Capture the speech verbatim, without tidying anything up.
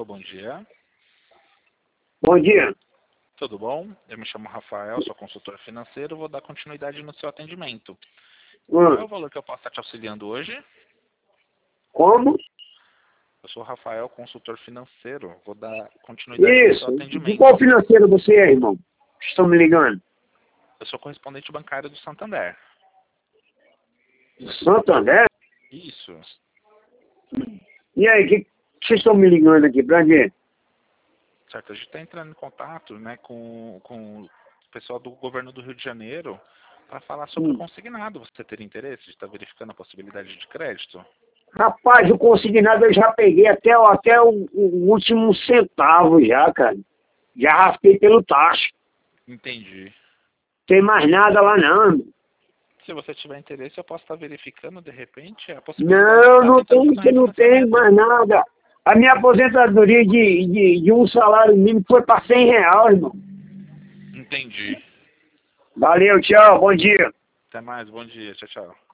Alô, bom dia. Bom dia. Tudo bom? Eu me chamo Rafael, sou consultor financeiro, vou dar continuidade no seu atendimento. Qual é Hum. o valor que eu posso estar te auxiliando hoje? Como? Eu sou Rafael, consultor financeiro, vou dar continuidade no seu Isso. De atendimento. qual financeiro você é, irmão? Estão me ligando? Eu sou correspondente bancário do Santander. Santander? Isso. E aí, que, que vocês estão me ligando aqui? Pra quê? Certo, a gente está entrando em contato, né, com, com o pessoal do governo do Rio de Janeiro para falar sobre o Hum. consignado. Você teria interesse de estar verificando a possibilidade de crédito? Rapaz, o consignado eu já peguei até, o- até o, o último centavo já, cara. Já raspei pelo tacho. Entendi. Tem mais nada lá não. Se você tiver interesse, eu posso estar verificando, de repente, a possibilidade de Não, estar não tentando tem, fazer um não tem refinanciamento. mais nada. A minha aposentadoria de, de, de um salário mínimo foi para cem reais, irmão. Entendi. Valeu, tchau, bom dia. Até mais, bom dia, tchau, tchau.